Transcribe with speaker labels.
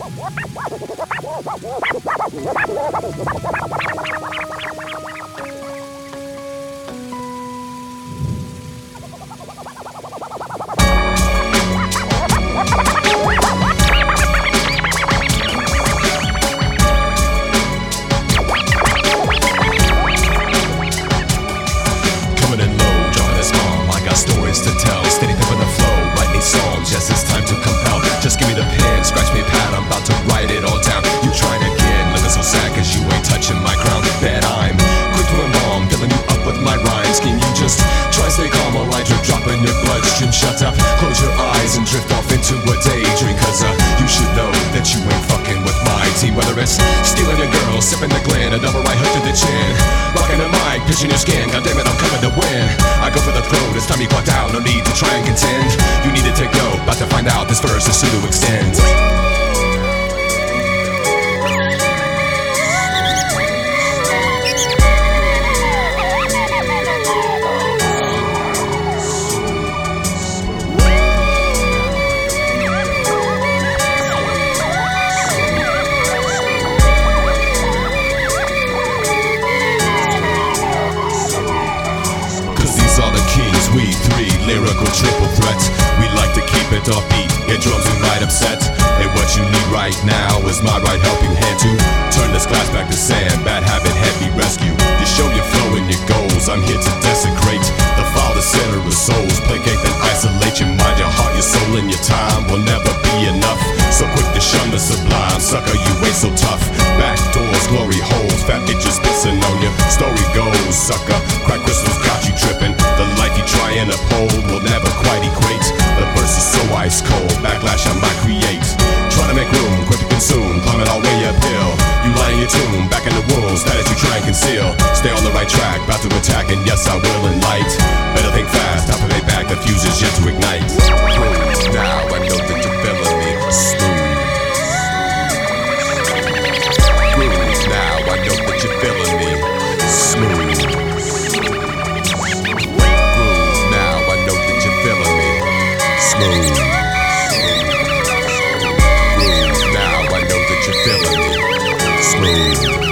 Speaker 1: Coming in low, dropping this bomb. I got stories to tell. Steady pimping the flow, writing songs. Yes, it's time to compel. Just give me the pen, scratch me a pad. I'm about to write it all down. You trying again, looking so sad 'cause you ain't touching my crown. Bet I'm quick to embalm, filling you up with my rhymes. Can you just try stay calm while I drop in your bloodstream? Shut up, close your eyes and drift off into a daydream. 'Cause you should know that you ain't fucking with my team. Whether it's stealing your girl, sipping the glen, a double right hook to the chin, rocking the mic, pitching your skin. God damn it, I'm coming to win. I go for the throat, it's time you clocked out. No need to try and contend. You need to take note, about to find out this verse is soon to extend. We three, lyrical triple threat. We like to keep it offbeat, get drums and right upset. And what you need right now is my right helping hand to turn this glass back to sand. Bad habit, heavy rescue. You show your flow and your goals. I'm here to desecrate the father center of souls. Placate and isolate your mind, your heart, your soul, and your time will never be enough. So quick to shun the sublime, sucker, you ain't so tough. Back doors, glory holes, fat bitches pissing on you. Story goes, sucker, crack crystals got you tripping. The life you try and uphold will never quite equate. The verse is so ice cold, backlash I might create. Try to make room, quick to consume, climbing all way uphill. You lie in your tomb, back in the wounds, status you try and conceal. Stay on the right track, about to attack, and yes I will enlight. Better think fast, time to pay back, the fuse is yet to ignite. Now I know that you're feeling me, smooth. Now I know that you're feeling me, smooth. Now I know that you're feeling me, smooth. Now I know that you're feeling me, smooth.